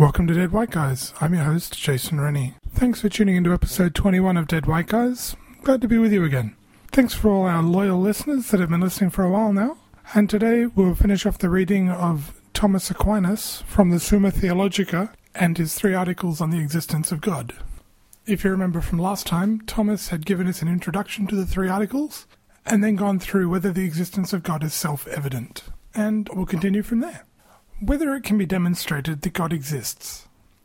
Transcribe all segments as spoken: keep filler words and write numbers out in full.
Welcome to Dead White Guys. I'm your host, Jason Rennie. Thanks for tuning into episode twenty-one of Dead White Guys. Glad to be with you again. Thanks for all our loyal listeners that have been listening for a while now. And today we'll finish off the reading of Thomas Aquinas from the Summa Theologica and his three articles on the existence of God. If you remember from last time, Thomas had given us an introduction to the three articles and then gone through whether the existence of God is self-evident. And we'll continue from there. Whether it can be demonstrated that God exists.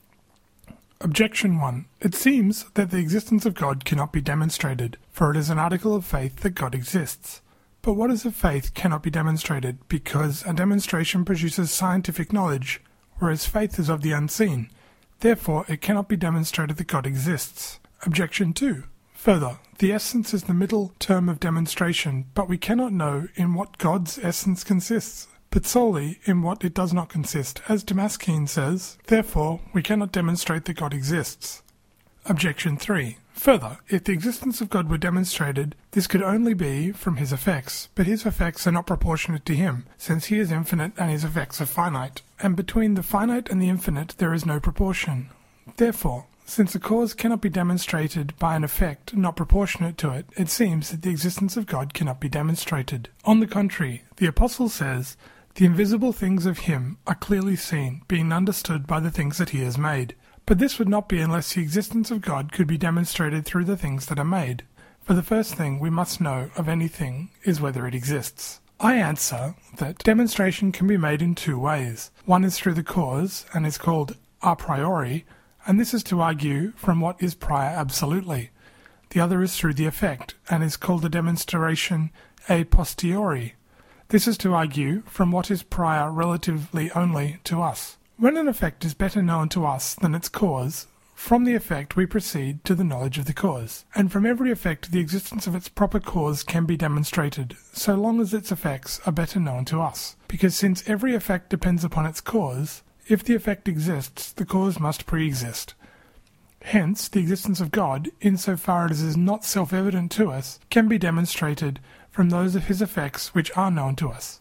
Objection one. It seems that the existence of God cannot be demonstrated, for it is an article of faith that God exists. But what is of faith cannot be demonstrated, because a demonstration produces scientific knowledge, whereas faith is of the unseen. Therefore, it cannot be demonstrated that God exists. Objection two. Further, the essence is the middle term of demonstration, but we cannot know in what God's essence consists, but solely in what it does not consist, as Damascene says. Therefore, we cannot demonstrate that God exists. Objection three. Further, if the existence of God were demonstrated, this could only be from his effects, but his effects are not proportionate to him, since he is infinite and his effects are finite, and between the finite and the infinite there is no proportion. Therefore, since a cause cannot be demonstrated by an effect not proportionate to it, it seems that the existence of God cannot be demonstrated. On the contrary, the Apostle says, "The invisible things of him are clearly seen, being understood by the things that he has made." But this would not be unless the existence of God could be demonstrated through the things that are made. For the first thing we must know of anything is whether it exists. I answer that demonstration can be made in two ways. One is through the cause, and is called a priori, and this is to argue from what is prior absolutely. The other is through the effect, and is called a demonstration a posteriori. This is to argue from what is prior relatively only to us. When an effect is better known to us than its cause, from the effect we proceed to the knowledge of the cause, and from every effect the existence of its proper cause can be demonstrated, so long as its effects are better known to us. Because since every effect depends upon its cause, if the effect exists, the cause must pre-exist. Hence, the existence of God, insofar as it is not self-evident to us, can be demonstrated from those of his effects which are known to us.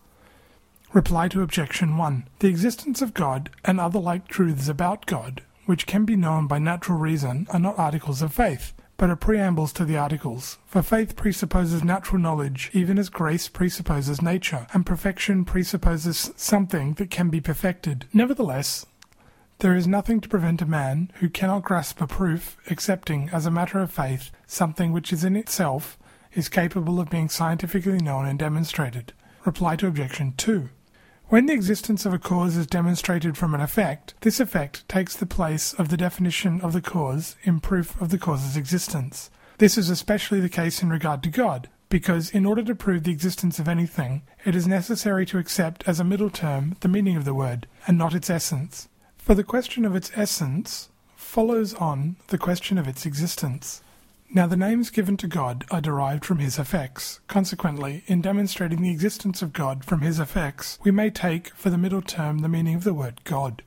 Reply to Objection one. The existence of God and other like truths about God, which can be known by natural reason, are not articles of faith, but are preambles to the articles. For faith presupposes natural knowledge, even as grace presupposes nature, and perfection presupposes something that can be perfected. Nevertheless, there is nothing to prevent a man who cannot grasp a proof, accepting as a matter of faith something which is in itself is capable of being scientifically known and demonstrated. Reply to Objection two. When the existence of a cause is demonstrated from an effect, this effect takes the place of the definition of the cause in proof of the cause's existence. This is especially the case in regard to God, because in order to prove the existence of anything, it is necessary to accept as a middle term the meaning of the word, and not its essence. For the question of its essence follows on the question of its existence. Now the names given to God are derived from his effects. Consequently, in demonstrating the existence of God from his effects, we may take for the middle term the meaning of the word God.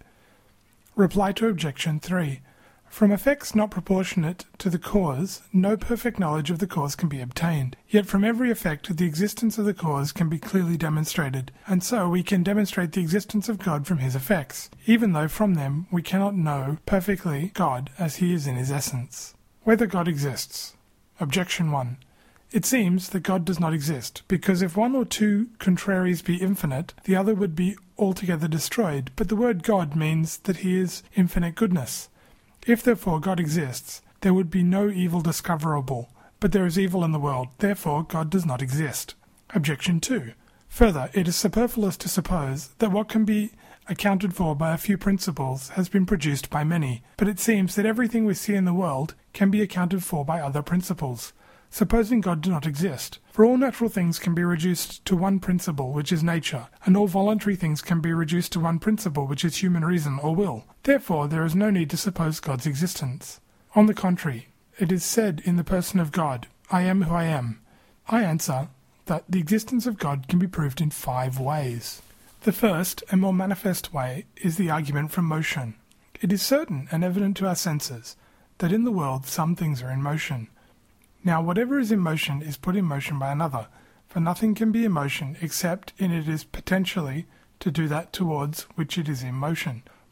Reply to Objection three. From effects not proportionate to the cause, no perfect knowledge of the cause can be obtained. Yet from every effect the existence of the cause can be clearly demonstrated, and so we can demonstrate the existence of God from his effects, even though from them we cannot know perfectly God as he is in his essence. Whether God exists. Objection one. It seems that God does not exist, because if one or two contraries be infinite, the other would be altogether destroyed, but the word God means that he is infinite goodness. If therefore God exists, there would be no evil discoverable, but there is evil in the world, therefore God does not exist. Objection two. Further, it is superfluous to suppose that what can be accounted for by a few principles has been produced by many, but it seems that everything we see in the world can be accounted for by other principles. Supposing God do not exist, for all natural things can be reduced to one principle, which is nature, and all voluntary things can be reduced to one principle, which is human reason or will. Therefore, there is no need to suppose God's existence. On the contrary, it is said in the person of God, "I am who I am." I answer that the existence of God can be proved in five ways. The first and more manifest way is the argument from motion. It is certain and evident to our senses that in the world some things are in motion. Now whatever is in motion is put in motion by another, for nothing can be in motion except in it is potentially to do that towards which it is in motion.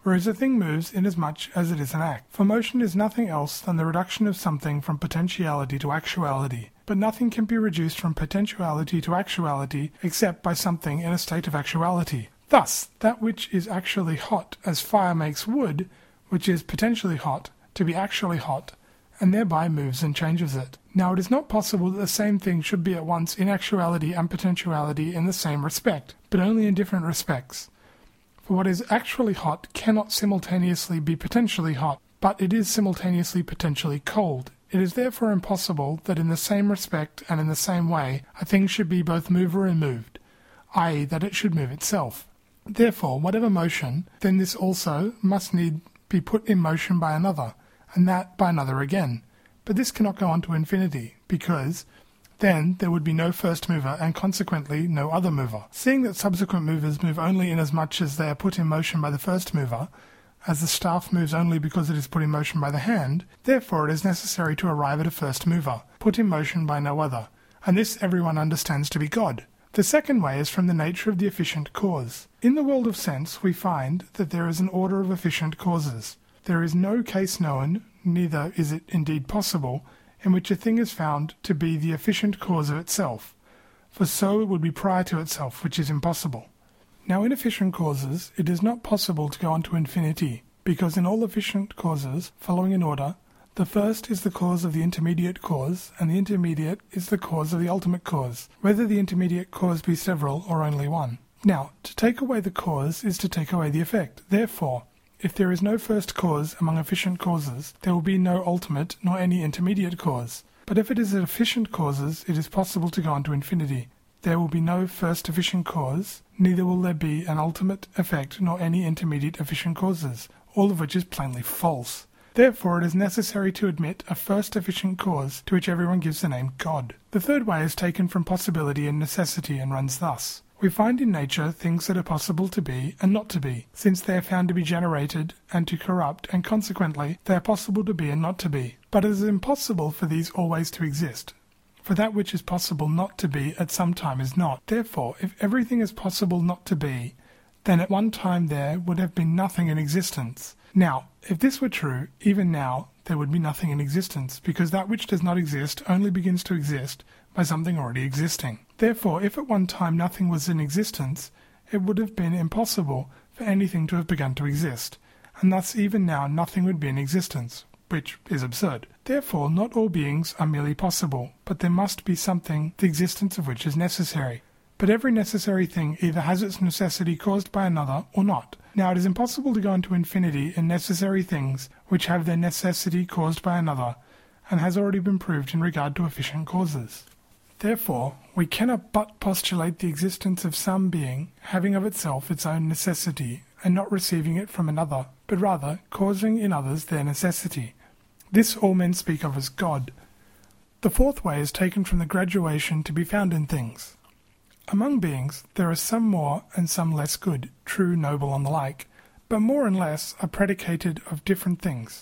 whereas a thing moves inasmuch as it is an act. For motion is nothing else than the reduction of something from potentiality to actuality, but nothing can be reduced from potentiality to actuality except by something in a state of actuality. Thus, that which is actually hot, as fire makes wood, which is potentially hot, to be actually hot, and thereby moves and changes it. Now it is not possible that the same thing should be at once in actuality and potentiality in the same respect, but only in different respects. For what is actually hot cannot simultaneously be potentially hot, but it is simultaneously potentially cold. It is therefore impossible that in the same respect and in the same way a thing should be both mover and moved, that is that it should move itself. Therefore, whatever motion, then this also must need be put in motion by another, and that by another again. But this cannot go on to infinity, because then there would be no first mover and consequently no other mover. Seeing that subsequent movers move only inasmuch as they are put in motion by the first mover, as the staff moves only because it is put in motion by the hand, therefore it is necessary to arrive at a first mover, put in motion by no other, and this everyone understands to be God. The second way is from the nature of the efficient cause. In the world of sense we find that there is an order of efficient causes. There is no case known, neither is it indeed possible, in which a thing is found to be the efficient cause of itself, for so it would be prior to itself, which is impossible. Now in efficient causes it is not possible to go on to infinity, because in all efficient causes, following in order, the first is the cause of the intermediate cause, and the intermediate is the cause of the ultimate cause, whether the intermediate cause be several or only one. Now, to take away the cause is to take away the effect. Therefore, if there is no first cause among efficient causes, there will be no ultimate nor any intermediate cause. But if it is efficient causes, it is possible to go on to infinity. There will be no first efficient cause, neither will there be an ultimate effect nor any intermediate efficient causes, all of which is plainly false. Therefore, it is necessary to admit a first efficient cause to which everyone gives the name God. The third way is taken from possibility and necessity and runs thus. We find in nature things that are possible to be and not to be, since they are found to be generated and to corrupt, and consequently they are possible to be and not to be. But it is impossible for these always to exist. For that which is possible not to be at some time is not. Therefore, if everything is possible not to be, then at one time there would have been nothing in existence. Now, if this were true, even now there would be nothing in existence, because that which does not exist only begins to exist by something already existing. Therefore, if at one time nothing was in existence, it would have been impossible for anything to have begun to exist, and thus even now nothing would be in existence, which is absurd. Therefore, not all beings are merely possible, but there must be something the existence of which is necessary. But every necessary thing either has its necessity caused by another or not. Now it is impossible to go into infinity in necessary things which have their necessity caused by another, and has already been proved in regard to efficient causes. Therefore, we cannot but postulate the existence of some being having of itself its own necessity, and not receiving it from another, but rather causing in others their necessity. This all men speak of as God. The fourth way is taken from the graduation to be found in things. Among beings there are some more and some less good, true, noble, and the like, but more and less are predicated of different things,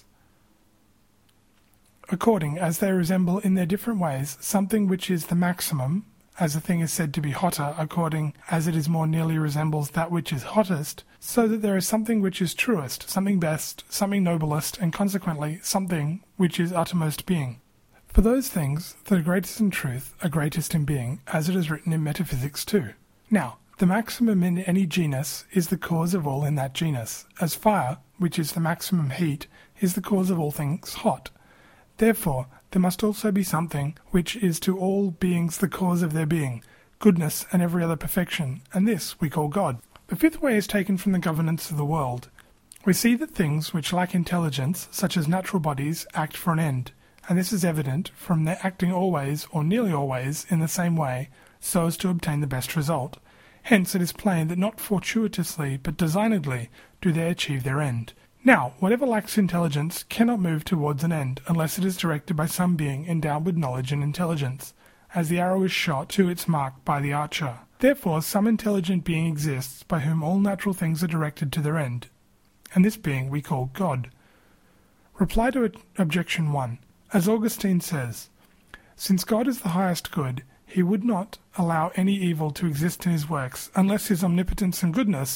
according as they resemble in their different ways something which is the maximum, as a thing is said to be hotter according as it is more nearly resembles that which is hottest, so that there is something which is truest, something best, something noblest, and consequently something which is uttermost being. For those things that are greatest in truth are greatest in being, as it is written in Metaphysics two. Now, the maximum in any genus is the cause of all in that genus, as fire, which is the maximum heat, is the cause of all things hot. Therefore, there must also be something which is to all beings the cause of their being, goodness and every other perfection, and this we call God. The fifth way is taken from the governance of the world. We see that things which lack intelligence, such as natural bodies, act for an end, and this is evident from their acting always, or nearly always, in the same way, so as to obtain the best result. Hence it is plain that not fortuitously, but designedly, do they achieve their end. Now, whatever lacks intelligence cannot move towards an end, unless it is directed by some being endowed with knowledge and intelligence, as the arrow is shot to its mark by the archer. Therefore, some intelligent being exists by whom all natural things are directed to their end, and this being we call God. Reply to Objection one. As Augustine says, since God is the highest good, he would not allow any evil to exist in his works, unless his omnipotence and goodness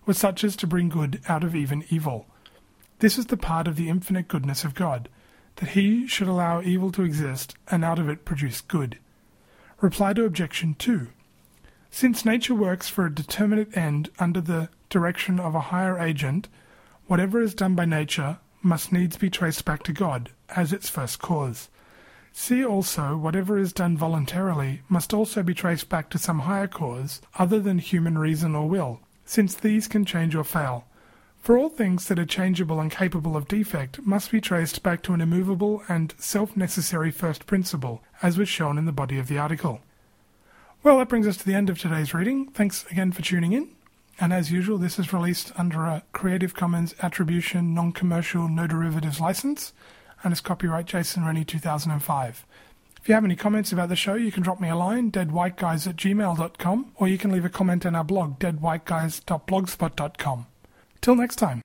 was such as to bring good out of even evil. This is the part of the infinite goodness of God, that he should allow evil to exist and out of it produce good. Reply to objection two. Since nature works for a determinate end under the direction of a higher agent, whatever is done by nature must needs be traced back to God as its first cause. See also, whatever is done voluntarily must also be traced back to some higher cause other than human reason or will, since these can change or fail. For all things that are changeable and capable of defect must be traced back to an immovable and self-necessary first principle, as was shown in the body of the article. Well, that brings us to the end of today's reading. Thanks again for tuning in. And as usual, this is released under a Creative Commons Attribution Non-Commercial No Derivatives license, and is copyright Jason Rennie two thousand five. If you have any comments about the show, you can drop me a line, deadwhiteguys at gmail dot com, or you can leave a comment on our blog, dead white guys dot blogspot dot com. Till next time.